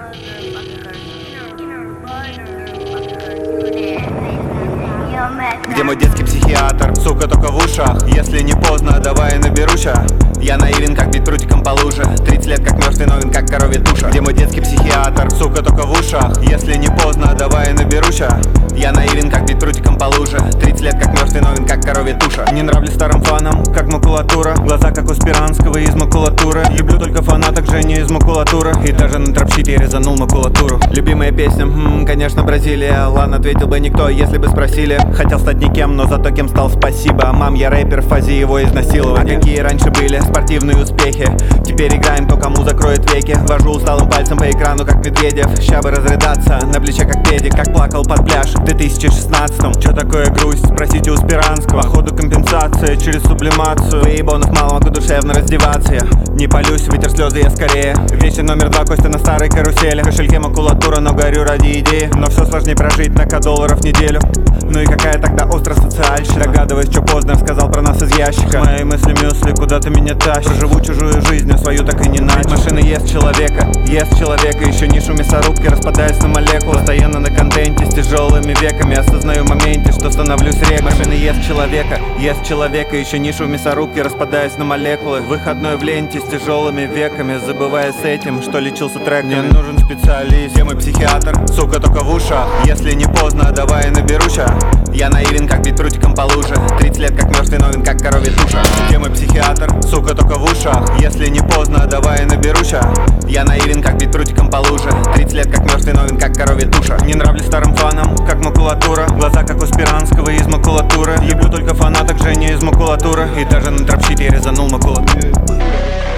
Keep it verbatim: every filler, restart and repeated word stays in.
Где мой детский психиатр? Сука, только в ушах. Если не поздно, давай наберуща. Я наивен, как бить прутиком по луже. Тридцать лет, как мертвый, новин, как коровья туша. Где мой детский психиатр? Сука, только в ушах. Если не поздно, давай наберуща. Я наивен, как бить прутиком по луже. Тридцать лет, как мертвый, новин, как коровья туша. Не нравлюсь старым фанам, как макулатура. Глаза, как у Спиранского, из макулатуры. Люблю только фанаток Женю из макулатуры. И даже на тропщите я резанул макулатуру. Любимая песня, м-м, конечно, Бразилия. Ладно, ответил бы никто, если бы спросили. Хотел стать никем, но зато кем стал, спасибо. Мам, я рэпер, в фазе его изнасилования. А какие раньше были спортивные успехи? Теперь играем, кто кому закроет веки. Вожу усталым пальцем по экрану, как Медведев. Ща бы разрыдаться, на плече как педик. Как плакал под пляж в две тысячи шестнадцатом. Чё такое грусть? Спросите у Спиранского. Походу компенсация через сублимацию. Выебонов мало, могу душевно раздеваться я. Не палюсь, вытер слезы я скорее. Вещи номер два, Костя на старой карусели. В кошельке макулатура, но горю ради идеи. Но все сложнее прожить на ка долларов в неделю. Ну и какая тогда остросоциальщина? Догадываюсь, что поздно сказал про нас из ящика. Мои мысли мюсли куда-то меня тащат. Проживу чужую жизнь, а свою так и не начал. Машина ест человека, ест человека. Еще нишу мясорубки, распадаясь на молекулы. Постоянно на контенте с тяжелыми веками. Осознаю в моменте, что становлюсь рекой. Машина ест человека, ест человека. Еще нишу в мясорубке, распадаясь на молекулы. Выходной в ленте с тяжелыми веками. Забывая с этим, что лечился треками. Мне нужен специалист. Где мой психиатр? Сука, только в ушах. Если не поздно, давай наберуща. Я наивен, как бить прутиком по луже. Тридцать лет, как мертвый, новин, как коровья туша. Где мой психиатр? Сука, только в ушах. Если не поздно, давай наберуща. Я наивен, как бить прутиком по луже. Тридцать лет, как мертвый, новин, как коровья туша. Не нравлюсь старым фанам, как макулатура. Глаза, как у Спиранского, из макулатуры. Еблю только фанаток Женю из макулатуры. И даже на тропщите я резанул макулатуру.